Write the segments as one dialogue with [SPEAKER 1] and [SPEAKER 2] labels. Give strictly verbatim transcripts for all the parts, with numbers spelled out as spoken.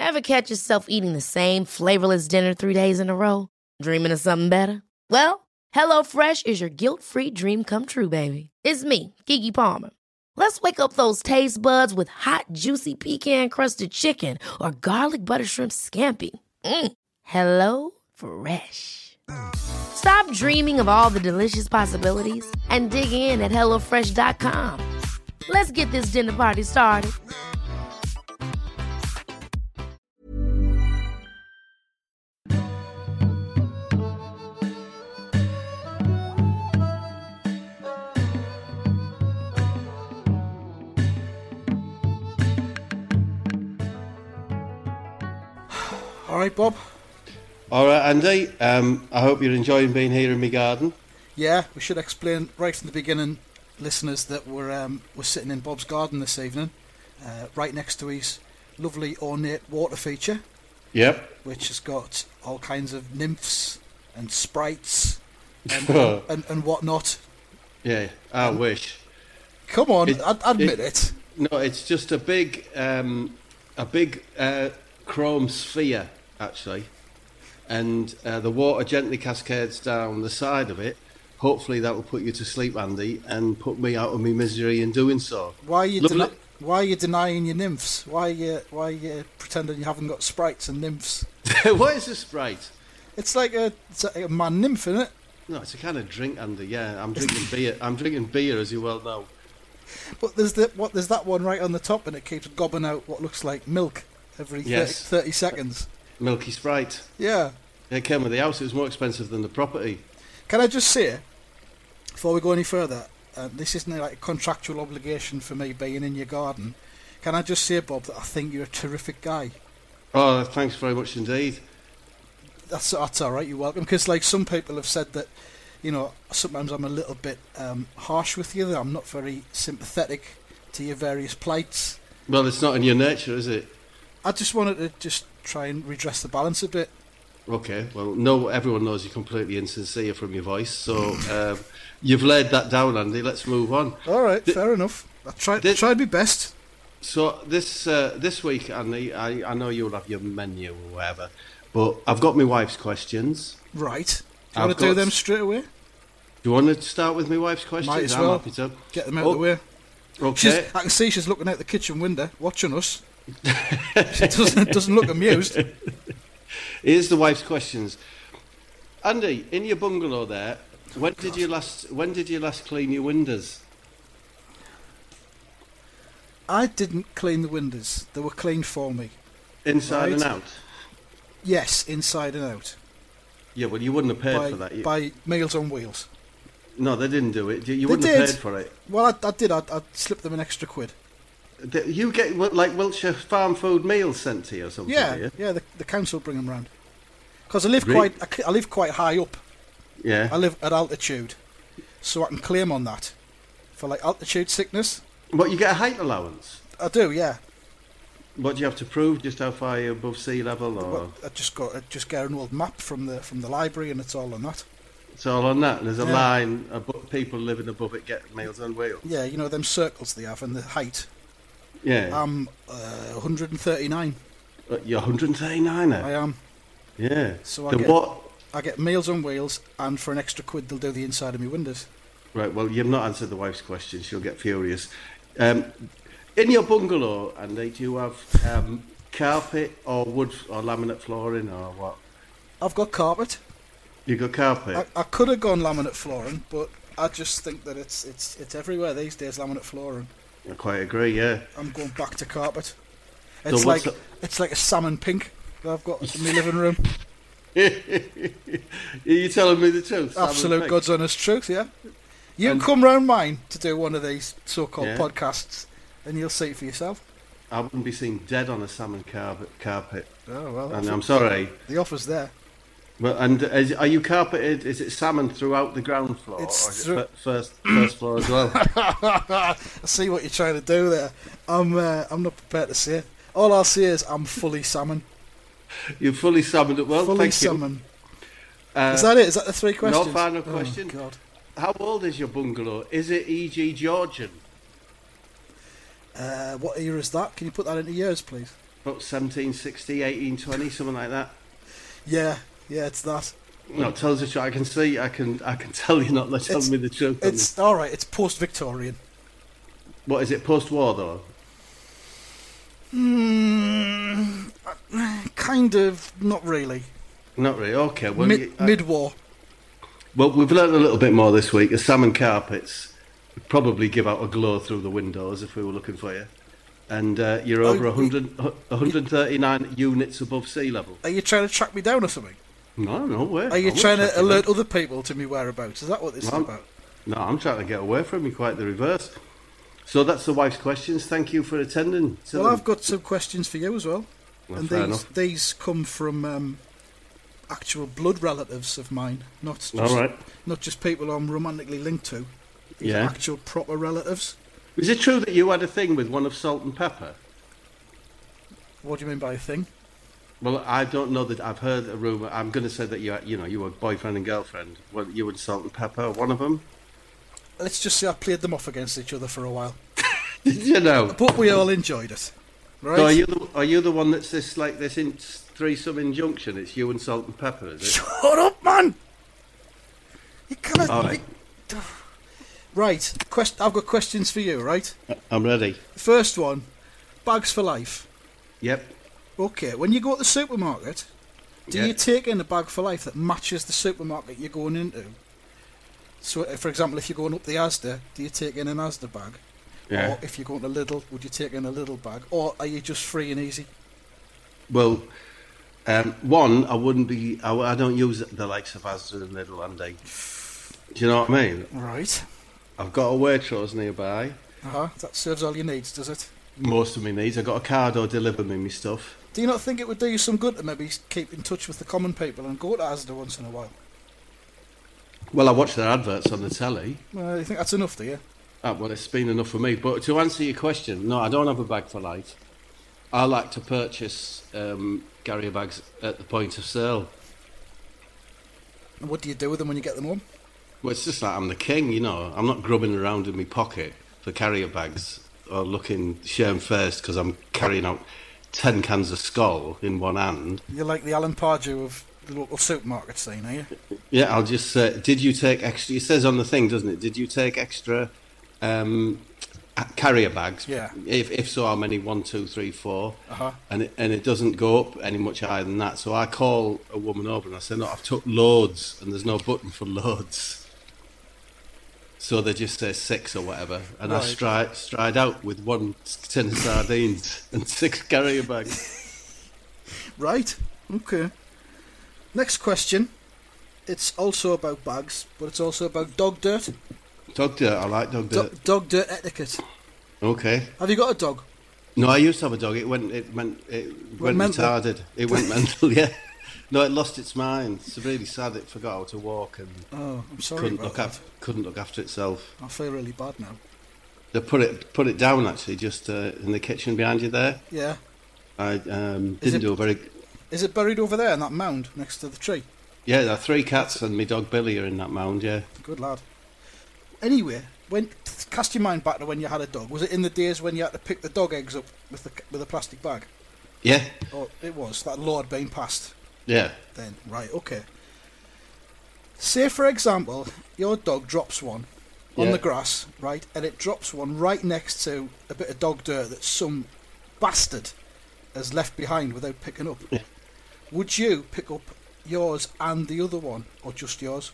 [SPEAKER 1] Ever catch yourself eating the same flavorless dinner three days in a row? Dreaming of something better? Well, HelloFresh is your guilt-free dream come true, baby. It's me, Keke Palmer. Let's wake up those taste buds with hot, juicy pecan-crusted chicken or garlic butter shrimp scampi. Mm. Hello Fresh. Stop dreaming of all the delicious possibilities and dig in at hello fresh dot com. Let's get this dinner party started.
[SPEAKER 2] All right, Bob.
[SPEAKER 3] All right, Andy. Um, I hope you're enjoying being here in my garden.
[SPEAKER 2] Yeah, we should explain right from the beginning, listeners, that we're um, we're sitting in Bob's garden this evening, uh, right next to his lovely ornate water feature.
[SPEAKER 3] Yep.
[SPEAKER 2] Which has got all kinds of nymphs and sprites and and, and, and whatnot.
[SPEAKER 3] Yeah, I
[SPEAKER 2] um,
[SPEAKER 3] wish.
[SPEAKER 2] Come on,
[SPEAKER 3] it,
[SPEAKER 2] ad- admit
[SPEAKER 3] it, it. No, it's just a big, um, a big uh, chrome sphere, actually. And uh, the water gently cascades down the side of it. Hopefully that will put you to sleep, Andy, and put me out of my misery in doing so.
[SPEAKER 2] Why are you, deni- why are you denying your nymphs? Why are you, why are you pretending you haven't got sprites and nymphs?
[SPEAKER 3] What is a sprite?
[SPEAKER 2] It's like a, it's like a man nymph, isn't it?
[SPEAKER 3] No, it's a kind of drink, Andy. Yeah, I'm drinking beer. I'm drinking beer, as you well know.
[SPEAKER 2] But there's the, what there's that one right on the top, and it keeps gobbing out what looks like milk every
[SPEAKER 3] yes.
[SPEAKER 2] thirty, thirty seconds.
[SPEAKER 3] Milky Sprite.
[SPEAKER 2] Yeah.
[SPEAKER 3] It came with the house. It was more expensive than the property.
[SPEAKER 2] Can I just say, before we go any further, uh, this isn't like a contractual obligation for me being in your garden. Can I just say, Bob, that I think you're a terrific guy?
[SPEAKER 3] Oh, thanks very much indeed.
[SPEAKER 2] That's that's all right. You're welcome. Because like some people have said that, you know, sometimes I'm a little bit um, harsh with you. That I'm not very sympathetic to your various plights.
[SPEAKER 3] Well, it's not in your nature, is it?
[SPEAKER 2] I just wanted to just try and redress the balance a bit.
[SPEAKER 3] Okay, well, no, everyone knows you're completely insincere from your voice, so um, you've laid that down, Andy. Let's move on.
[SPEAKER 2] All right, Th- fair enough. I tried,
[SPEAKER 3] this,
[SPEAKER 2] tried my best.
[SPEAKER 3] So this uh, this week, Andy, I, I know you'll have your menu or whatever, but I've got my wife's questions.
[SPEAKER 2] Right. Do you want to do them straight away?
[SPEAKER 3] Do you want to start with my wife's questions?
[SPEAKER 2] Might as well.
[SPEAKER 3] I'm happy to.
[SPEAKER 2] Get them out
[SPEAKER 3] oh,
[SPEAKER 2] of the way.
[SPEAKER 3] Okay.
[SPEAKER 2] She's, I can see she's looking out the kitchen window, watching us. She doesn't, doesn't look amused.
[SPEAKER 3] Here's the wife's questions. Andy, in your bungalow there, when
[SPEAKER 2] oh,
[SPEAKER 3] did you last when did you last clean your windows?
[SPEAKER 2] I didn't clean the windows. They were cleaned for me.
[SPEAKER 3] Inside
[SPEAKER 2] right?
[SPEAKER 3] and out?
[SPEAKER 2] Yes, inside and out.
[SPEAKER 3] Yeah, well, you wouldn't have paid
[SPEAKER 2] by,
[SPEAKER 3] for that. You...
[SPEAKER 2] By Meals on Wheels.
[SPEAKER 3] No, they didn't do it. You
[SPEAKER 2] they
[SPEAKER 3] wouldn't
[SPEAKER 2] did.
[SPEAKER 3] have paid for it.
[SPEAKER 2] Well, I, I did. I, I slipped them an extra quid.
[SPEAKER 3] You get like Wiltshire farm food meals sent to you or something?
[SPEAKER 2] Yeah,
[SPEAKER 3] do you?
[SPEAKER 2] yeah. The, the council bring them round. Because I live
[SPEAKER 3] Really?
[SPEAKER 2] quite, I, I live quite high up.
[SPEAKER 3] Yeah.
[SPEAKER 2] I live at altitude, so I can claim on that for like altitude sickness.
[SPEAKER 3] What, you get a height allowance?
[SPEAKER 2] I do, yeah.
[SPEAKER 3] What do you have to prove? Just how far you're above sea level, or
[SPEAKER 2] Well, I just got I just get an old map from the from the library, and it's all on that.
[SPEAKER 3] it's all on that? And there's a
[SPEAKER 2] Yeah.
[SPEAKER 3] line above people living above it get Meals on Wheels.
[SPEAKER 2] Yeah, you know them circles they have and the height.
[SPEAKER 3] Yeah.
[SPEAKER 2] I'm uh, one hundred thirty-nine.
[SPEAKER 3] Uh, You're one hundred thirty-nine.
[SPEAKER 2] I am.
[SPEAKER 3] Yeah.
[SPEAKER 2] So I
[SPEAKER 3] Then
[SPEAKER 2] get,
[SPEAKER 3] what?
[SPEAKER 2] I get Meals on Wheels, and for an extra quid they'll do the inside of my windows.
[SPEAKER 3] Right. Well, you've not answered the wife's question. She'll get furious. Um, in your bungalow, Andy, do you have um, carpet or wood or laminate flooring or what?
[SPEAKER 2] I've got carpet.
[SPEAKER 3] You got carpet.
[SPEAKER 2] I, I could have gone laminate flooring, but I just think that it's it's it's everywhere these days. Laminate flooring.
[SPEAKER 3] I quite agree. Yeah.
[SPEAKER 2] I'm going back to carpet.
[SPEAKER 3] So
[SPEAKER 2] It's like
[SPEAKER 3] what's
[SPEAKER 2] it's like a salmon pink that I've got in my living room.
[SPEAKER 3] Are you telling me the truth?
[SPEAKER 2] Absolute God's honest truth, yeah. You
[SPEAKER 3] And-
[SPEAKER 2] come round mine to do one of these so-called
[SPEAKER 3] Yeah.
[SPEAKER 2] podcasts, and you'll see it for yourself.
[SPEAKER 3] I wouldn't be seen dead on a salmon carpet. carpet.
[SPEAKER 2] Oh well.
[SPEAKER 3] And I'm sorry.
[SPEAKER 2] The offer's there.
[SPEAKER 3] Well, and is, are you carpeted? Is it salmon throughout the ground floor,
[SPEAKER 2] It's
[SPEAKER 3] or is
[SPEAKER 2] through-
[SPEAKER 3] it fir- first first floor as well?
[SPEAKER 2] I see what you're trying to do there. I'm uh, I'm not prepared to say it. All I'll say is I'm fully salmon.
[SPEAKER 3] You're fully summoned it well.
[SPEAKER 2] fully
[SPEAKER 3] Thank
[SPEAKER 2] salmon.
[SPEAKER 3] you. Uh,
[SPEAKER 2] Is that it? Is that the three questions?
[SPEAKER 3] No final
[SPEAKER 2] Oh,
[SPEAKER 3] question.
[SPEAKER 2] God.
[SPEAKER 3] How old is your bungalow? Is it E G Georgian?
[SPEAKER 2] Uh, what year is that? Can you put that into years, please?
[SPEAKER 3] About seventeen sixty, eighteen twenty, something like that.
[SPEAKER 2] Yeah, yeah, it's that.
[SPEAKER 3] No, tell us the truth. I can see, I can, I can tell you're not telling
[SPEAKER 2] It's-
[SPEAKER 3] me the truth. on
[SPEAKER 2] It's
[SPEAKER 3] this.
[SPEAKER 2] all right. It's post-Victorian.
[SPEAKER 3] What is it? Post-war though?
[SPEAKER 2] Mm, kind of, not really.
[SPEAKER 3] Not really. Okay. Well,
[SPEAKER 2] Mid,
[SPEAKER 3] you- I-
[SPEAKER 2] mid-war.
[SPEAKER 3] well, we've learned a little bit more this week. The salmon carpets would probably give out a glow through the windows if we were looking for you. And uh, you're over
[SPEAKER 2] Oh,
[SPEAKER 3] one hundred, one hundred thirty-nine units above sea level.
[SPEAKER 2] Are you trying to track me down or something?
[SPEAKER 3] No, no way.
[SPEAKER 2] Are you
[SPEAKER 3] I'm not
[SPEAKER 2] trying to
[SPEAKER 3] tracking
[SPEAKER 2] alert
[SPEAKER 3] them.
[SPEAKER 2] other people to me whereabouts? Is that what this is
[SPEAKER 3] No, I'm-
[SPEAKER 2] about?
[SPEAKER 3] No, I'm trying to get away from you. Quite the reverse. So that's the wife's questions. Thank you for attending.
[SPEAKER 2] Well, I've got some questions for you as well.
[SPEAKER 3] Well,
[SPEAKER 2] and
[SPEAKER 3] fair
[SPEAKER 2] these
[SPEAKER 3] enough.
[SPEAKER 2] these come from um, actual blood relatives of mine, not just,
[SPEAKER 3] All right.
[SPEAKER 2] not just people I'm romantically linked to. These
[SPEAKER 3] Yeah.
[SPEAKER 2] are actual proper relatives.
[SPEAKER 3] Is it true that you had a thing with one of Salt and Pepper?
[SPEAKER 2] What do you mean by a thing?
[SPEAKER 3] Well, I don't know that I've heard a rumor. I'm going to say that you, you know, you were boyfriend and girlfriend. Well, you and Salt and Pepper, one of them.
[SPEAKER 2] Let's just say I played them off against each other for a while,
[SPEAKER 3] Did you know?
[SPEAKER 2] but we all enjoyed it. Right?
[SPEAKER 3] So are you the, are you the one that's this like this in threesome injunction? It's you and Salt and Pepper, is it?
[SPEAKER 2] Shut up, man! You cannot.
[SPEAKER 3] All right.
[SPEAKER 2] Right. Quest- I've got questions for you. Right.
[SPEAKER 3] I'm ready.
[SPEAKER 2] First one, bags for life.
[SPEAKER 3] Yep.
[SPEAKER 2] Okay. When you go to the supermarket, do
[SPEAKER 3] Yeah.
[SPEAKER 2] you take in a bag for life that matches the supermarket you're going into? So, uh, for example, if you're going up the Asda, do you take in an Asda bag?
[SPEAKER 3] Yeah.
[SPEAKER 2] Or if you're going to Lidl, would you take in a Lidl bag? Or are you just free and easy?
[SPEAKER 3] Well, um, one, I wouldn't be. I, I don't use the likes of Asda and Lidl, Andy. Do you know what I mean?
[SPEAKER 2] Right.
[SPEAKER 3] I've got a Waitrose nearby.
[SPEAKER 2] Uh-huh. That serves all your needs, does it?
[SPEAKER 3] Most of my needs. I've got a cardo deliver me my stuff.
[SPEAKER 2] Do you not think it would do you some good to maybe keep in touch with the common people and go to Asda once in a while?
[SPEAKER 3] Well, I watch their adverts on the telly.
[SPEAKER 2] Well, you think that's enough, do you?
[SPEAKER 3] Ah, well, it's been enough for me. But to answer your question, no, I don't have a bag for life. I like to purchase um, carrier bags at the point of sale.
[SPEAKER 2] And what do you do with them when you get them home?
[SPEAKER 3] Well, it's just like I'm the king, you know. I'm not grubbing around in my pocket for carrier bags or looking shamefaced because I'm carrying out ten cans of Skoll in one hand.
[SPEAKER 2] You're like the Alan Pardew of the local supermarket scene, are you?
[SPEAKER 3] Yeah, I'll just say, did you take extra? It says on the thing, doesn't it? Did you take extra um, carrier bags?
[SPEAKER 2] Yeah.
[SPEAKER 3] If if so, how many? One, two, three, four.
[SPEAKER 2] Uh-huh.
[SPEAKER 3] And it, and it doesn't go up any much higher than that. So I call a woman over and I say, no, I've took loads, and there's no button for loads. So they just say six or whatever, and I
[SPEAKER 2] Right.
[SPEAKER 3] stride stride out with one tin of sardines and six carrier bags.
[SPEAKER 2] Right. Okay. Next question. It's also about bags, but it's also about dog dirt.
[SPEAKER 3] Dog dirt, I like dog
[SPEAKER 2] Do-
[SPEAKER 3] dirt.
[SPEAKER 2] dog dirt etiquette.
[SPEAKER 3] Okay.
[SPEAKER 2] Have you got a dog?
[SPEAKER 3] No, I used to have a dog. It went, it went, it went
[SPEAKER 2] mental?
[SPEAKER 3] retarded. It went mental. Yeah. No, it lost its mind. It's really sad. It forgot how to walk and
[SPEAKER 2] Oh, I'm sorry
[SPEAKER 3] couldn't
[SPEAKER 2] about
[SPEAKER 3] look
[SPEAKER 2] that.
[SPEAKER 3] after, couldn't look after itself.
[SPEAKER 2] I feel really bad now.
[SPEAKER 3] They put it put it down actually, just uh, in the kitchen behind you there.
[SPEAKER 2] Yeah.
[SPEAKER 3] I um,
[SPEAKER 2] Is
[SPEAKER 3] didn't
[SPEAKER 2] it-
[SPEAKER 3] do a very.
[SPEAKER 2] Is it buried over there in that mound next to the tree?
[SPEAKER 3] Yeah, there are three cats and my dog Billy are in that mound. Yeah.
[SPEAKER 2] Good lad. Anyway, when cast your mind back to when you had a dog. Was it in the days when you had to pick the dog eggs up with the with a plastic bag?
[SPEAKER 3] Yeah.
[SPEAKER 2] Oh, it was that law had been passed
[SPEAKER 3] Yeah.
[SPEAKER 2] then. Right. Okay. Say for example, your dog drops one on
[SPEAKER 3] Yeah.
[SPEAKER 2] the grass, right, and it drops one right next to a bit of dog dirt that some bastard has left behind without picking up.
[SPEAKER 3] Yeah.
[SPEAKER 2] Would you pick up yours and the other one, or just yours?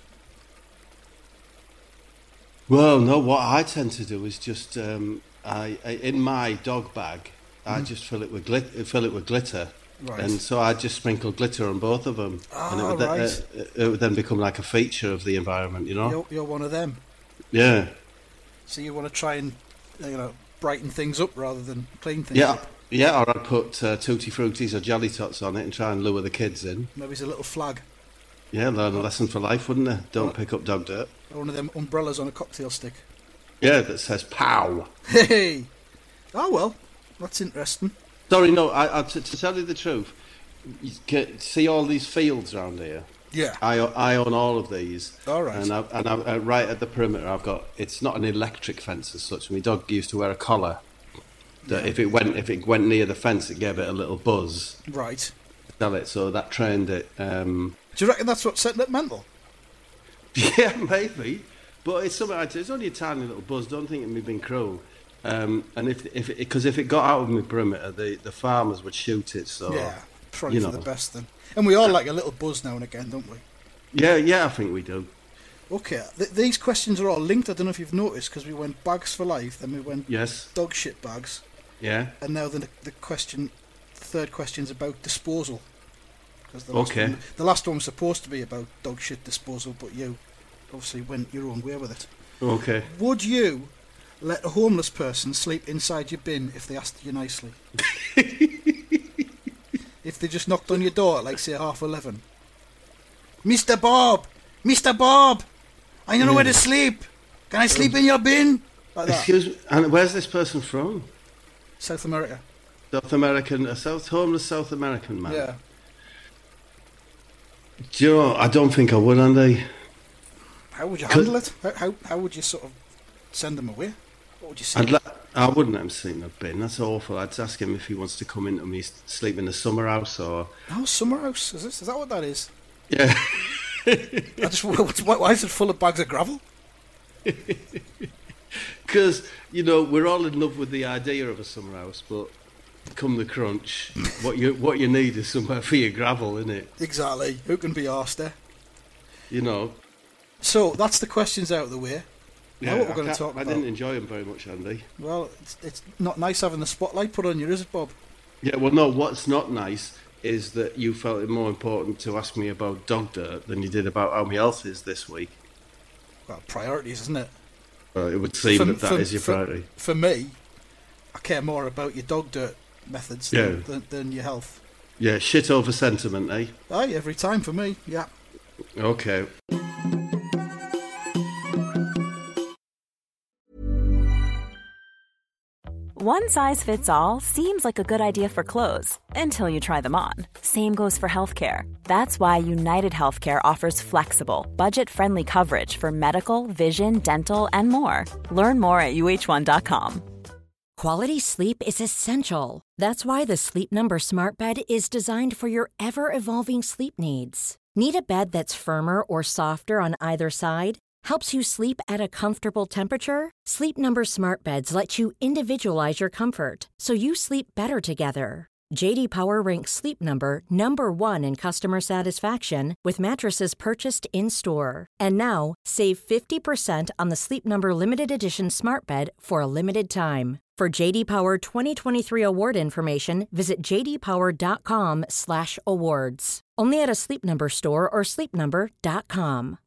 [SPEAKER 3] Well, no. What I tend to do is just um, I, I in my dog bag, I just fill it with glit- fill it with glitter.
[SPEAKER 2] Right.
[SPEAKER 3] And so I just sprinkle glitter on both of them, and it
[SPEAKER 2] Ah,
[SPEAKER 3] would, then,
[SPEAKER 2] right.
[SPEAKER 3] uh, it would then become like a feature of the environment, you know?
[SPEAKER 2] You're, you're one of them.
[SPEAKER 3] Yeah,
[SPEAKER 2] So you want to try and, you know, brighten things up rather than clean things
[SPEAKER 3] yeah,
[SPEAKER 2] up.
[SPEAKER 3] yeah. Or I'd put uh, tutti fruities or jelly tots on it and try and lure the kids in.
[SPEAKER 2] Maybe it's a little flag.
[SPEAKER 3] Yeah, learn a lesson for life, wouldn't they? Don't pick up dog dirt.
[SPEAKER 2] Or one of them umbrellas on a cocktail stick.
[SPEAKER 3] Yeah, that says "pow."
[SPEAKER 2] Hey! Oh well, that's interesting.
[SPEAKER 3] Sorry, no. I, I, to, to tell you the truth, you can see all these fields around here.
[SPEAKER 2] Yeah.
[SPEAKER 3] I, I own all of these.
[SPEAKER 2] All right.
[SPEAKER 3] And, I, and I, uh, right at the perimeter, I've got. It's not an electric fence as such. My dog used to wear a collar. That
[SPEAKER 2] Yeah.
[SPEAKER 3] if it went if it went near the fence, it gave it a little buzz.
[SPEAKER 2] Right.
[SPEAKER 3] Tell it, so that trained it. Um,
[SPEAKER 2] Do you reckon that's what set it mental?
[SPEAKER 3] yeah, maybe. But it's something. I- It's only a tiny little buzz. Don't think it me being cruel. Um, and if if because if it got out of my perimeter, the, the farmers would shoot it. So
[SPEAKER 2] Yeah, probably
[SPEAKER 3] you
[SPEAKER 2] for
[SPEAKER 3] know.
[SPEAKER 2] the best then. And we all like a little buzz now and again, don't we?
[SPEAKER 3] yeah, yeah, I think we do.
[SPEAKER 2] Okay, th- these questions are all linked. I don't know if you've noticed, because we went bags for life, then we went
[SPEAKER 3] Yes.
[SPEAKER 2] dog shit bags,
[SPEAKER 3] Yeah.
[SPEAKER 2] and now the the question, the third question's about disposal. 'Cause the last
[SPEAKER 3] Okay.
[SPEAKER 2] one, the last one was supposed to be about dog shit disposal, but you obviously went your own way with it.
[SPEAKER 3] Okay.
[SPEAKER 2] Would you let a homeless person sleep inside your bin if they asked you nicely? If they just knocked on your door at, like, say, half eleven. Mister Bob! Mister Bob! I don't know where to sleep! Can I sleep in your bin? Like that.
[SPEAKER 3] Excuse me. And where's this person from?
[SPEAKER 2] South America.
[SPEAKER 3] South American, a South homeless South American man.
[SPEAKER 2] Yeah.
[SPEAKER 3] Do you know? I don't think I would, Andy.
[SPEAKER 2] How would you
[SPEAKER 3] Could-
[SPEAKER 2] handle it? How, how how would you sort of send them away? What would you say?
[SPEAKER 3] I'd la- I wouldn't let him sleep in a bin. That's awful. I'd ask him if he wants to come into me sleep in the summer house or.
[SPEAKER 2] No, summer house. Is this? Is that what that is?
[SPEAKER 3] Yeah.
[SPEAKER 2] I just what's, why, why is it full of bags of gravel?
[SPEAKER 3] Because, you know, we're all in love with the idea of a summer house, but come the crunch, what you what you need is somewhere for your gravel, isn't it?
[SPEAKER 2] Exactly. Who can be arsed there?
[SPEAKER 3] You know.
[SPEAKER 2] So that's the questions out of the way. Now what we're
[SPEAKER 3] I
[SPEAKER 2] going to
[SPEAKER 3] can't-
[SPEAKER 2] talk
[SPEAKER 3] I
[SPEAKER 2] about?
[SPEAKER 3] didn't enjoy them very much, Andy.
[SPEAKER 2] Well, it's, it's not nice having the spotlight put on you, is it, Bob?
[SPEAKER 3] Yeah, well, no, what's not nice is that you felt it more important to ask me about dog dirt than you did about how my health is this week.
[SPEAKER 2] Well, priorities, isn't it?
[SPEAKER 3] Well, it would seem
[SPEAKER 2] For-
[SPEAKER 3] that that
[SPEAKER 2] for-
[SPEAKER 3] is your
[SPEAKER 2] for-
[SPEAKER 3] priority.
[SPEAKER 2] For me, I care more about your dog dirt methods
[SPEAKER 3] Yeah.
[SPEAKER 2] than, than, than your health.
[SPEAKER 3] Yeah, shit over sentiment, eh?
[SPEAKER 2] Aye, every time for me, yeah.
[SPEAKER 3] Okay.
[SPEAKER 4] One size fits all seems like a good idea for clothes until you try them on. Same goes for healthcare. That's why United Healthcare offers flexible, budget-friendly coverage for medical, vision, dental, and more. Learn more at U H one dot com.
[SPEAKER 5] Quality sleep is essential. That's why the Sleep Number Smart Bed is designed for your ever-evolving sleep needs. Need a bed that's firmer or softer on either side? Helps you sleep at a comfortable temperature? Sleep Number Smart Beds let you individualize your comfort so you sleep better together. J D Power ranks Sleep Number number one in customer satisfaction with mattresses purchased in-store. And now, save fifty percent on the Sleep Number Limited Edition Smart Bed for a limited time. For J D Power twenty twenty-three award information, visit j d power dot com slash awards. Only at a Sleep Number store or sleep number dot com.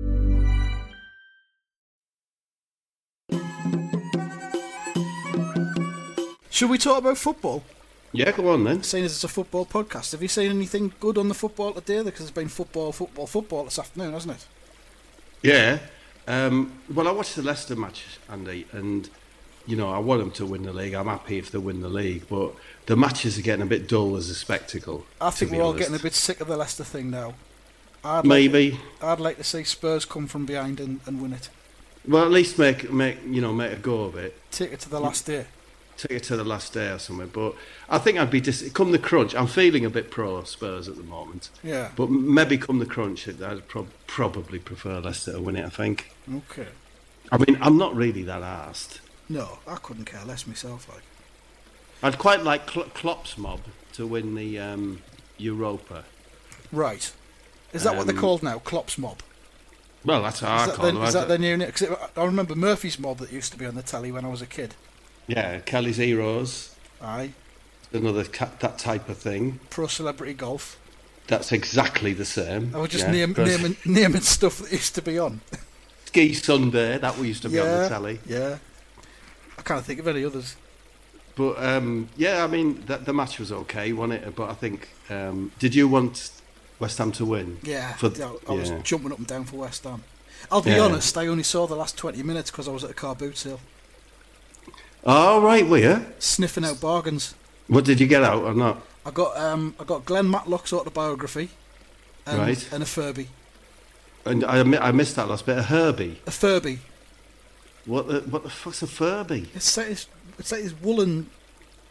[SPEAKER 2] Should we talk about football?
[SPEAKER 3] Yeah, go on then.
[SPEAKER 2] Seeing as it's a football podcast, have you seen anything good on the football today? Because it's been football, football, football this afternoon, hasn't it?
[SPEAKER 3] Yeah. Um, well, I watched the Leicester match, Andy, and, you know, I want them to win the league. I'm happy if they win the league, but the matches are getting a bit dull as a spectacle.
[SPEAKER 2] I think
[SPEAKER 3] to be
[SPEAKER 2] we're all
[SPEAKER 3] honest.
[SPEAKER 2] getting a bit sick of the Leicester thing now. I'd
[SPEAKER 3] Maybe.
[SPEAKER 2] Like to, I'd like to see Spurs come from behind and, and win it.
[SPEAKER 3] Well, at least make, make, you know, make a go of it.
[SPEAKER 2] Take it to the last day.
[SPEAKER 3] Take it to the last day or something. But I think I'd be dis- come the crunch. I'm feeling a bit pro Spurs at the moment.
[SPEAKER 2] Yeah.
[SPEAKER 3] But maybe come the crunch, I'd prob- probably prefer Leicester to win it. I think.
[SPEAKER 2] Okay.
[SPEAKER 3] I mean, I'm not really that arsed.
[SPEAKER 2] No, I couldn't care less myself. Like,
[SPEAKER 3] I'd quite like Kl- Klopp's mob to win the um, Europa.
[SPEAKER 2] right. Is that what they're
[SPEAKER 3] Um,
[SPEAKER 2] called now? Klopp's mob.
[SPEAKER 3] Well, that's how
[SPEAKER 2] Is
[SPEAKER 3] I
[SPEAKER 2] that,
[SPEAKER 3] call
[SPEAKER 2] the,
[SPEAKER 3] them.
[SPEAKER 2] is
[SPEAKER 3] I
[SPEAKER 2] that
[SPEAKER 3] d-
[SPEAKER 2] the new name? Because I remember Murphy's mob that used to be on the telly when I was a kid.
[SPEAKER 3] Yeah, Kelly's Heroes.
[SPEAKER 2] Aye.
[SPEAKER 3] Another ca- that type of thing.
[SPEAKER 2] Pro Celebrity Golf.
[SPEAKER 3] That's exactly the same.
[SPEAKER 2] I was just
[SPEAKER 3] yeah,
[SPEAKER 2] name,
[SPEAKER 3] because
[SPEAKER 2] naming, naming stuff that used to be on.
[SPEAKER 3] Ski Sunday, that we used to be on the telly.
[SPEAKER 2] Yeah. I can't think of any others.
[SPEAKER 3] But um, yeah, I mean, the, the match was okay, wasn't it? But I think, um, did you want West Ham to win?
[SPEAKER 2] Yeah,
[SPEAKER 3] For,
[SPEAKER 2] I, I was
[SPEAKER 3] yeah.
[SPEAKER 2] jumping up and down for West Ham. I'll be
[SPEAKER 3] Yeah.
[SPEAKER 2] honest, I only saw the last twenty minutes because I was at a car boot sale,
[SPEAKER 3] Oh, right, were you?
[SPEAKER 2] sniffing out bargains.
[SPEAKER 3] What did you get out or not?
[SPEAKER 2] I got um, I got Glenn Matlock's autobiography, and,
[SPEAKER 3] Right.
[SPEAKER 2] and a Furby.
[SPEAKER 3] And I, mi- I missed that last bit. A Herbie.
[SPEAKER 2] A Furby.
[SPEAKER 3] What the what the fuck's a Furby?
[SPEAKER 2] It's like this, it's like this woolen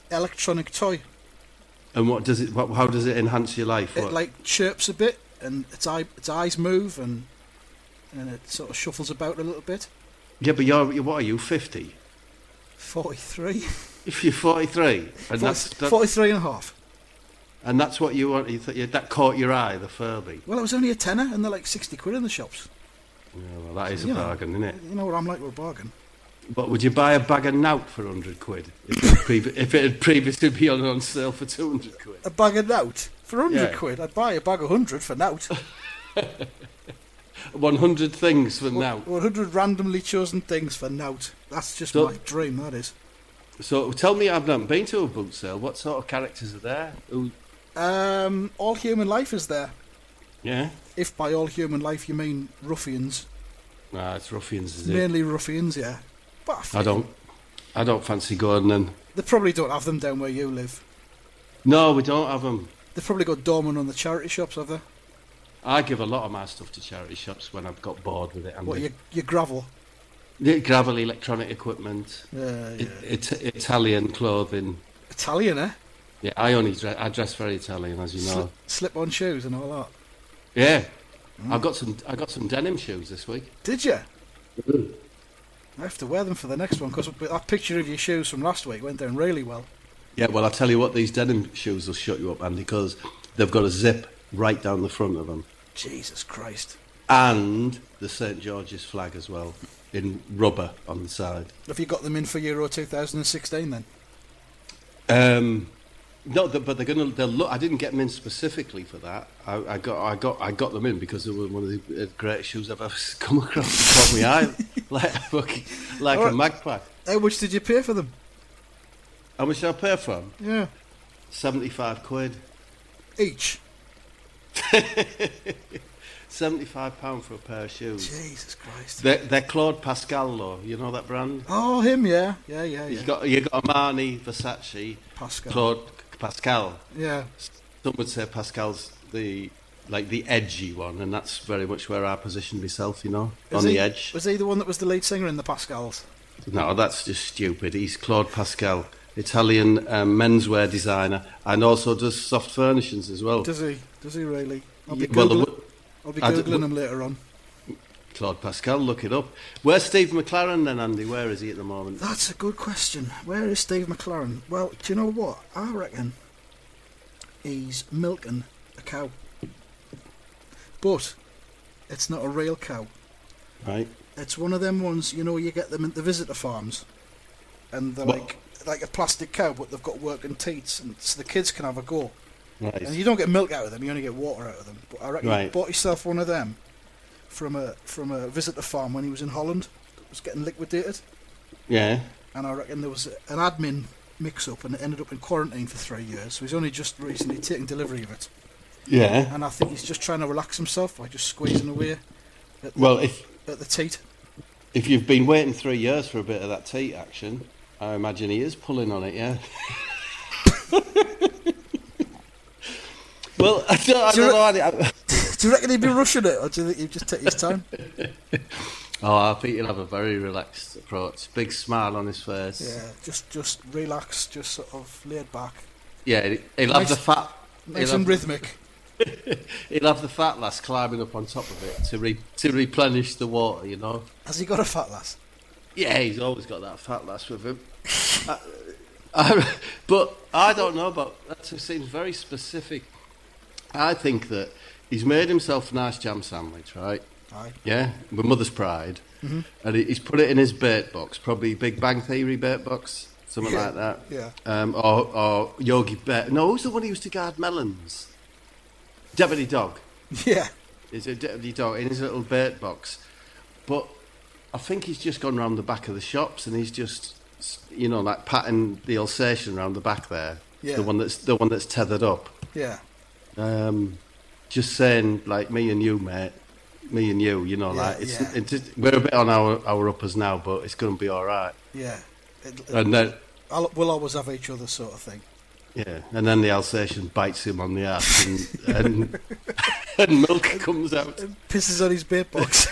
[SPEAKER 2] electronic toy.
[SPEAKER 3] And what does it? What, how does it enhance your life?
[SPEAKER 2] It
[SPEAKER 3] What?
[SPEAKER 2] like chirps a bit, and its eye, its eyes move, and and it sort of shuffles about a little bit.
[SPEAKER 3] Yeah, but you're, you're what are you? Fifty?
[SPEAKER 2] Forty-three.
[SPEAKER 3] If you're forty-three, and that's that,
[SPEAKER 2] Forty-three and a half.
[SPEAKER 3] and that's what you want. You th- you- that caught your eye, the Furby.
[SPEAKER 2] Well, it was only a tenner, and they're like sixty quid in the shops.
[SPEAKER 3] Yeah, well, that is a
[SPEAKER 2] You know.
[SPEAKER 3] bargain, isn't it?
[SPEAKER 2] You know what I'm like with a bargain.
[SPEAKER 3] But would you buy a bag of nout for hundred quid if it, had previ- if it had previously been on sale for two hundred quid?
[SPEAKER 2] A bag of nout for hundred
[SPEAKER 3] Yeah.
[SPEAKER 2] quid. I'd buy a bag of hundred for nout.
[SPEAKER 3] One hundred things for nout.
[SPEAKER 2] One hundred randomly chosen things for nout. That's just
[SPEAKER 3] So-
[SPEAKER 2] my dream. That is.
[SPEAKER 3] So tell me, I've not been to a boot sale. What sort of characters are there? Who,
[SPEAKER 2] Um, all human life is there.
[SPEAKER 3] yeah,
[SPEAKER 2] If by all human life you mean ruffians,
[SPEAKER 3] nah, it's ruffians, is it?
[SPEAKER 2] mainly ruffians, yeah. But I,
[SPEAKER 3] I
[SPEAKER 2] think
[SPEAKER 3] don't, I don't fancy going then.
[SPEAKER 2] They probably don't have them down where you live.
[SPEAKER 3] No, we don't have them.
[SPEAKER 2] They've probably got dormant on the charity shops, have they?
[SPEAKER 3] I give a lot of my stuff to charity shops when I've got bored with it. And
[SPEAKER 2] What, your, your gravel?
[SPEAKER 3] the gravel electronic equipment,
[SPEAKER 2] Yeah, yeah.
[SPEAKER 3] it, it, Italian clothing.
[SPEAKER 2] Italian, eh?
[SPEAKER 3] Yeah, I only dress, I dress very Italian, as you know.
[SPEAKER 2] Slip, slip-on shoes and all that.
[SPEAKER 3] Yeah,
[SPEAKER 2] Mm.
[SPEAKER 3] I got some. I got some denim shoes this week.
[SPEAKER 2] Did you? I have to wear them for the next one, because that picture of your shoes from last week went down really well.
[SPEAKER 3] Yeah, well, I'll tell you what, these denim shoes will shut you up, Andy, because they've got a zip right down the front of them.
[SPEAKER 2] Jesus Christ.
[SPEAKER 3] And the Saint George's flag as well, in rubber on the side.
[SPEAKER 2] Have you got them in for Euro two thousand sixteen then?
[SPEAKER 3] Um, no, th- but they're gonna. They'll look. I didn't get them in specifically for that. I, I got. I got. I got them in because they were one of the uh, greatest shoes I've ever come across. It caught my eye like a fucking, like
[SPEAKER 2] All
[SPEAKER 3] a
[SPEAKER 2] right.
[SPEAKER 3] magpie.
[SPEAKER 2] How much did you pay for them?
[SPEAKER 3] How much did I pay for them?
[SPEAKER 2] Yeah.
[SPEAKER 3] Seventy-five quid.
[SPEAKER 2] Each?
[SPEAKER 3] Seventy-five pound for a pair of shoes.
[SPEAKER 2] Jesus Christ.
[SPEAKER 3] They're, they're Claude Pascal, though. You know that brand.
[SPEAKER 2] Oh, him, yeah. Yeah, yeah,
[SPEAKER 3] You
[SPEAKER 2] yeah.
[SPEAKER 3] got you got Armani, Versace,
[SPEAKER 2] Pascal.
[SPEAKER 3] Claude Pascal.
[SPEAKER 2] Yeah.
[SPEAKER 3] Some would say Pascal's the like the edgy one, and that's very much where I position myself. You know,
[SPEAKER 2] Is
[SPEAKER 3] on
[SPEAKER 2] he-
[SPEAKER 3] the edge.
[SPEAKER 2] Was he the one that was the lead singer in the Pascals?
[SPEAKER 3] No, that's just stupid. He's Claude Pascal, Italian um, menswear designer, and also does soft furnishings as well.
[SPEAKER 2] Does he? Does he really? I'll be
[SPEAKER 3] Yeah, well,
[SPEAKER 2] Googling,
[SPEAKER 3] the wo-
[SPEAKER 2] I'll be
[SPEAKER 3] I d-
[SPEAKER 2] Googling him later on.
[SPEAKER 3] Claude Pascal, look it up. Where's Steve McLaren then, Andy? Where is he at the moment?
[SPEAKER 2] That's a good question. Where is Steve McLaren? Well, do you know what? I reckon he's milking a cow. But it's not a real cow.
[SPEAKER 3] Right.
[SPEAKER 2] It's one of them ones, you know, you get them at the visitor farms. And they're
[SPEAKER 3] What?
[SPEAKER 2] like like a plastic cow, but they've got working teats, and so the kids can have a go.
[SPEAKER 3] Right.
[SPEAKER 2] And you don't get milk out of them, you only get water out of them. But I reckon he
[SPEAKER 3] Right.
[SPEAKER 2] bought himself one of them from a from a visitor farm when he was in Holland. That was getting liquidated.
[SPEAKER 3] Yeah.
[SPEAKER 2] And I reckon there was an admin mix-up, and it ended up in quarantine for three years. So he's only just recently taken delivery of it.
[SPEAKER 3] Yeah.
[SPEAKER 2] And I think he's just trying to relax himself by just squeezing away at the,
[SPEAKER 3] Well, if
[SPEAKER 2] at the teat.
[SPEAKER 3] if you've been waiting three years for a bit of that teat action, I imagine he is pulling on it. Yeah. Well, I don't, I
[SPEAKER 2] Do you
[SPEAKER 3] don't know. Andy. I-
[SPEAKER 2] Do you reckon he'd be rushing it, or do you think he'd just take his time?
[SPEAKER 3] Oh, I think he'll have a very relaxed approach. Big smile on his face.
[SPEAKER 2] Yeah, just just relax, just sort of laid back.
[SPEAKER 3] Yeah, he'll have
[SPEAKER 2] Nice-
[SPEAKER 3] the fat.
[SPEAKER 2] Nice
[SPEAKER 3] he'll
[SPEAKER 2] and
[SPEAKER 3] have-
[SPEAKER 2] rhythmic.
[SPEAKER 3] He'll have the fat lass climbing up on top of it to re- to replenish the water. You know.
[SPEAKER 2] Has he got a fat lass?
[SPEAKER 3] Yeah, he's always got that fat lass with him. I, I, but I don't know about that. Seems very specific. I think that he's made himself a nice jam sandwich, right?
[SPEAKER 2] Aye.
[SPEAKER 3] Yeah, with Mother's Pride,
[SPEAKER 2] Mm-hmm.
[SPEAKER 3] and he- he's put it in his bait box, probably Big Bang Theory bait box, something
[SPEAKER 2] Yeah,
[SPEAKER 3] like that.
[SPEAKER 2] yeah.
[SPEAKER 3] Um, or, or Yogi Bear. No, who's the one who used to guard melons? Deputy Dog.
[SPEAKER 2] Yeah.
[SPEAKER 3] Is a Deputy Dog in his little bait box, but I think he's just gone round the back of the shops and he's just, you know, like patting the Alsatian round the back there.
[SPEAKER 2] Yeah.
[SPEAKER 3] The one that's the one that's tethered up.
[SPEAKER 2] Yeah.
[SPEAKER 3] Um, just saying, like me and you, mate. Me and you, you know,
[SPEAKER 2] Yeah,
[SPEAKER 3] like it's,
[SPEAKER 2] yeah.
[SPEAKER 3] it's just, we're a bit on our, our uppers now, but it's going to be all right.
[SPEAKER 2] Yeah. It, it,
[SPEAKER 3] And then,
[SPEAKER 2] I'll, we'll always have each other, sort of thing.
[SPEAKER 3] yeah, and then the Alsatian bites him on the ass, and and, and milk comes out.
[SPEAKER 2] And pisses on his bait box.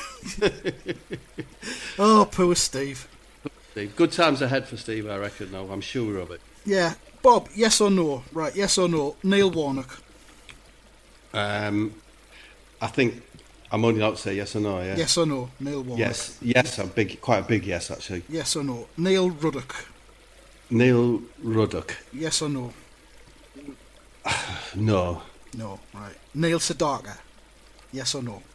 [SPEAKER 2] Oh, poor Steve.
[SPEAKER 3] Good times ahead for Steve, I reckon. Now I'm sure of it.
[SPEAKER 2] Yeah. Bob, yes or no? Right, yes or no? Neil Warnock.
[SPEAKER 3] Um, I think I'm only allowed to say yes or no. Yeah.
[SPEAKER 2] Yes or no? Neil Warnock.
[SPEAKER 3] Yes. Yes. A big, quite a big yes actually.
[SPEAKER 2] Yes or no? Neil Ruddock.
[SPEAKER 3] Neil Ruddock.
[SPEAKER 2] Yes or no?
[SPEAKER 3] No.
[SPEAKER 2] No. Right. Neil Sedaka. Yes or no?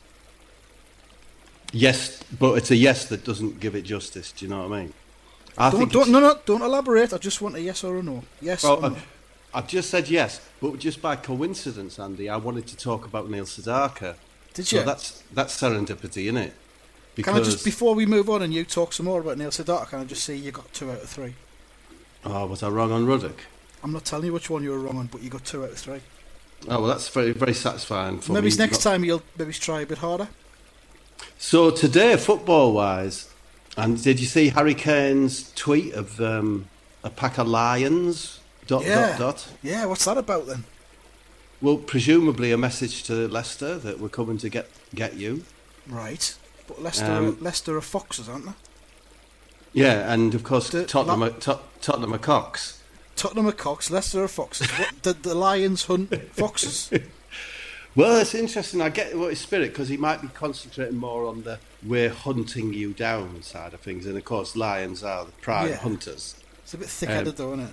[SPEAKER 3] Yes, but it's a yes that doesn't give it justice. Do you know what I mean? I
[SPEAKER 2] Don't,
[SPEAKER 3] think
[SPEAKER 2] don't,
[SPEAKER 3] it's-
[SPEAKER 2] no, no, don't elaborate. I just want a yes or a no. Yes
[SPEAKER 3] Well,
[SPEAKER 2] or no.
[SPEAKER 3] I- I've just said yes, but just by coincidence, Andy, I wanted to talk about Neil Sedaka.
[SPEAKER 2] Did
[SPEAKER 3] So
[SPEAKER 2] you?
[SPEAKER 3] that's that's serendipity, isn't it? Because
[SPEAKER 2] Can I just, before we move on and you talk some more about Neil Sedaka, can I just say you got two out of three?
[SPEAKER 3] oh, was I wrong on Ruddock?
[SPEAKER 2] I'm not telling you which one you were wrong on, but you got two out of three.
[SPEAKER 3] Oh well, that's very very satisfying for
[SPEAKER 2] Maybe
[SPEAKER 3] me.
[SPEAKER 2] next
[SPEAKER 3] Not-
[SPEAKER 2] time you'll maybe try a bit harder.
[SPEAKER 3] So today, football-wise, and did you see Harry Kane's tweet of um, a pack of lions? Dot
[SPEAKER 2] Yeah.
[SPEAKER 3] dot dot.
[SPEAKER 2] Yeah, what's that about then?
[SPEAKER 3] Well, presumably a message to Leicester that we're coming to get get you.
[SPEAKER 2] Right. But Leicester,
[SPEAKER 3] Um,
[SPEAKER 2] Leicester are foxes, aren't they?
[SPEAKER 3] Yeah, and of course
[SPEAKER 2] The-
[SPEAKER 3] Tottenham,
[SPEAKER 2] la-
[SPEAKER 3] are, Tot- Tottenham are cocks.
[SPEAKER 2] Tottenham are cocks, Leicester are foxes. What, did the Lions hunt foxes?
[SPEAKER 3] Well, it's interesting. I get what his spirit, because he might be concentrating more on the we're hunting you down side of things, and of course lions are the prime
[SPEAKER 2] Yeah.
[SPEAKER 3] hunters.
[SPEAKER 2] It's a bit thick-headed
[SPEAKER 3] Um,
[SPEAKER 2] though, isn't it?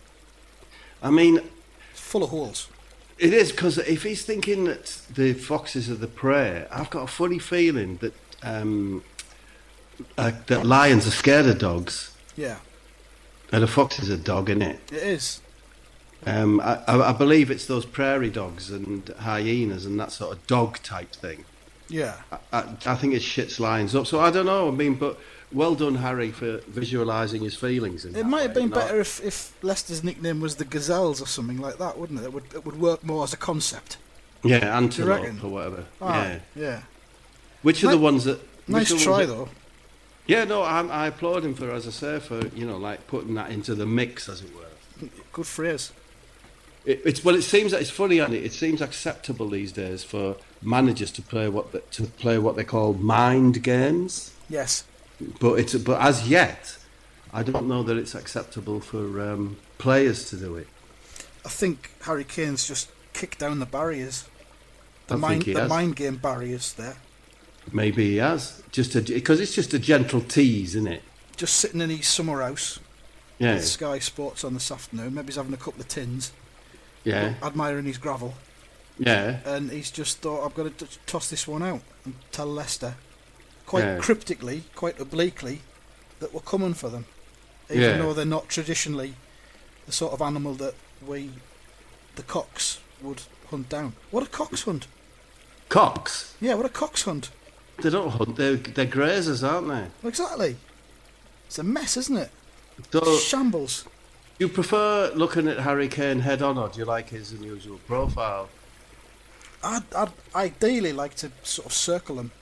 [SPEAKER 3] I mean,
[SPEAKER 2] It's full of holes.
[SPEAKER 3] it is, because if he's thinking that the foxes are the prey, I've got a funny feeling that um, uh, that lions are scared of dogs,
[SPEAKER 2] Yeah,
[SPEAKER 3] and a fox is a dog, isn't it?
[SPEAKER 2] it is.
[SPEAKER 3] Um, I, I I believe it's those prairie dogs and hyenas and that sort of dog type thing.
[SPEAKER 2] Yeah.
[SPEAKER 3] I, I, I think it shits lions up. So I don't know. I mean, but well done, Harry, for visualising his feelings. In
[SPEAKER 2] It
[SPEAKER 3] that
[SPEAKER 2] might have
[SPEAKER 3] way,
[SPEAKER 2] been
[SPEAKER 3] not-
[SPEAKER 2] better if, if Leicester's nickname was the Gazelles or something like that, wouldn't it? It would it would work more as a concept.
[SPEAKER 3] Yeah,
[SPEAKER 2] reckon?
[SPEAKER 3] antelope or whatever.
[SPEAKER 2] Ah,
[SPEAKER 3] Yeah.
[SPEAKER 2] yeah.
[SPEAKER 3] Which are
[SPEAKER 2] Ni-
[SPEAKER 3] the ones that?
[SPEAKER 2] Nice
[SPEAKER 3] which are the
[SPEAKER 2] try
[SPEAKER 3] ones that-
[SPEAKER 2] though.
[SPEAKER 3] Yeah, no, I, I applaud him for, as I say, for you know, like putting that into the mix, as it were.
[SPEAKER 2] Good phrase.
[SPEAKER 3] It, it's well, it seems that it's funny, and it, it seems acceptable these days for managers to play what the, to play what they call mind games.
[SPEAKER 2] Yes.
[SPEAKER 3] But it's but as yet, I don't know that it's acceptable for um, players to do it.
[SPEAKER 2] I think Harry Kane's just kicked down the barriers. The
[SPEAKER 3] I
[SPEAKER 2] mind
[SPEAKER 3] think he
[SPEAKER 2] the
[SPEAKER 3] has.
[SPEAKER 2] mind game barriers there.
[SPEAKER 3] Maybe he has just because it's just a gentle tease, isn't it?
[SPEAKER 2] Just sitting in his summer house
[SPEAKER 3] Yeah,
[SPEAKER 2] with Sky Sports on this afternoon. Maybe he's having a couple of tins,
[SPEAKER 3] yeah,
[SPEAKER 2] admiring his gravel,
[SPEAKER 3] yeah.
[SPEAKER 2] and he's just thought, I've got to t- toss this one out and tell Leicester, quite
[SPEAKER 3] Yeah.
[SPEAKER 2] cryptically, quite obliquely, that we're coming for them, even
[SPEAKER 3] Yeah.
[SPEAKER 2] though they're not traditionally the sort of animal that we, the cocks, would hunt down. What a cocks hunt?
[SPEAKER 3] Cocks.
[SPEAKER 2] Yeah, what a cocks hunt?
[SPEAKER 3] They don't hunt. They're they're grazers, aren't they?
[SPEAKER 2] Well, exactly. It's a mess, isn't it?
[SPEAKER 3] So,
[SPEAKER 2] Shambles.
[SPEAKER 3] you prefer looking at Harry Kane head on, or do you like his unusual profile?
[SPEAKER 2] I'd, I'd ideally like to sort of circle them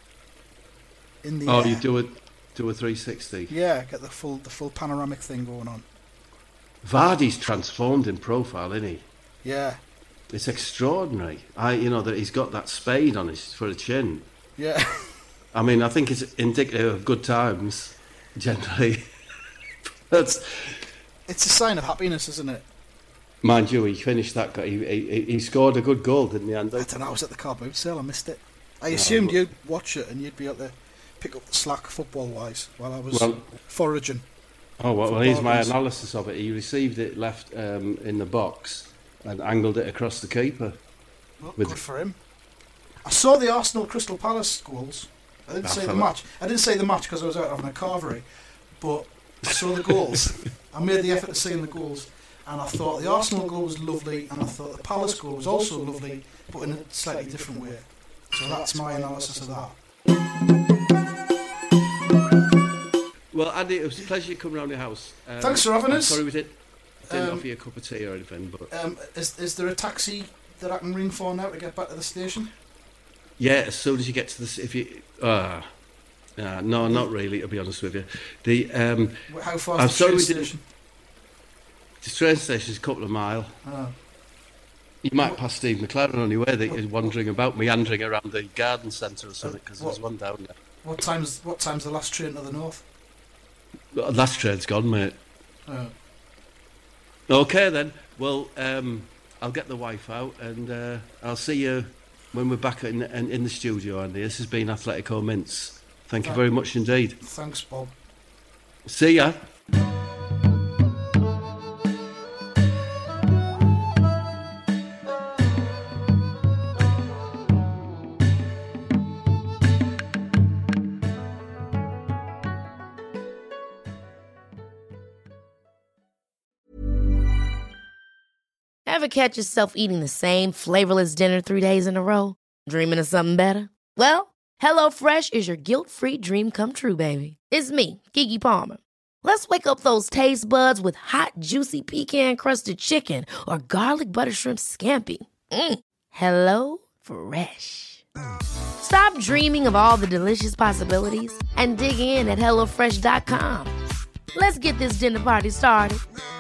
[SPEAKER 2] in the
[SPEAKER 3] Oh,
[SPEAKER 2] air.
[SPEAKER 3] you do a do a three sixty.
[SPEAKER 2] Yeah, get the full the full panoramic thing going on.
[SPEAKER 3] Vardy's transformed in profile, isn't he?
[SPEAKER 2] Yeah,
[SPEAKER 3] It's extraordinary. I, you know, that he's got that spade on his for a chin.
[SPEAKER 2] yeah.
[SPEAKER 3] I mean, I think it's indicative of good times, generally. That's,
[SPEAKER 2] It's a sign of happiness, isn't it?
[SPEAKER 3] mind you, he finished that. go- He, he he scored a good goal, didn't he, Andy?
[SPEAKER 2] I don't know. I was at the car boot sale. I missed it. I assumed
[SPEAKER 3] but-
[SPEAKER 2] you'd watch it and you'd be able to pick up the slack football-wise while I was
[SPEAKER 3] Well-
[SPEAKER 2] foraging.
[SPEAKER 3] Oh well, well, here's my
[SPEAKER 2] Footballers.
[SPEAKER 3] analysis of it. He received it left um, in the box and angled it across the keeper.
[SPEAKER 2] Well,
[SPEAKER 3] With-
[SPEAKER 2] good for him. I saw the Arsenal Crystal Palace goals. I didn't
[SPEAKER 3] Ah,
[SPEAKER 2] say the
[SPEAKER 3] fella.
[SPEAKER 2] match. I didn't say the match because I was out having a carvery, but I saw the goals. I made the effort of seeing the goals, and I thought the Arsenal goal was lovely, and I thought the Palace goal was also lovely, but in a slightly different way. So that's my analysis of that.
[SPEAKER 3] Well, Andy, it was a pleasure you coming round your house. Um,
[SPEAKER 2] Thanks for having
[SPEAKER 3] I'm
[SPEAKER 2] us.
[SPEAKER 3] Sorry we didn't, didn't
[SPEAKER 2] Um,
[SPEAKER 3] offer you a cup of tea or anything, but
[SPEAKER 2] Um, is, is there a taxi that I can ring for now to get back to the station?
[SPEAKER 3] yeah, as soon as you get to the if you uh, uh, no, not really. To be honest with you, the um,
[SPEAKER 2] Wh- How far
[SPEAKER 3] I'm
[SPEAKER 2] is the
[SPEAKER 3] sorry
[SPEAKER 2] train
[SPEAKER 3] we didn't-
[SPEAKER 2] station?
[SPEAKER 3] the train station is a couple of mile.
[SPEAKER 2] Oh.
[SPEAKER 3] You might pass Steve McLaren on your way that you're wandering about, meandering around the garden centre or something, because there's one down there.
[SPEAKER 2] What time's what time's the last train to the north?
[SPEAKER 3] Well, last train's gone, mate.
[SPEAKER 2] Oh.
[SPEAKER 3] Okay then. Well, um, I'll get the wife out, and uh, I'll see you when we're back in, in, in the studio, Andy. This has been Athletico Mints. Thank you very much indeed.
[SPEAKER 2] Thanks, Bob.
[SPEAKER 3] See ya.
[SPEAKER 1] Ever catch yourself eating the same flavorless dinner three days in a row? Dreaming of something better? Well, HelloFresh is your guilt-free dream come true, baby. It's me, Keke Palmer. Let's wake up those taste buds with hot, juicy pecan-crusted chicken or garlic butter shrimp scampi. Mm. Hello Fresh. Stop dreaming of all the delicious possibilities and dig in at hello fresh dot com. Let's get this dinner party started.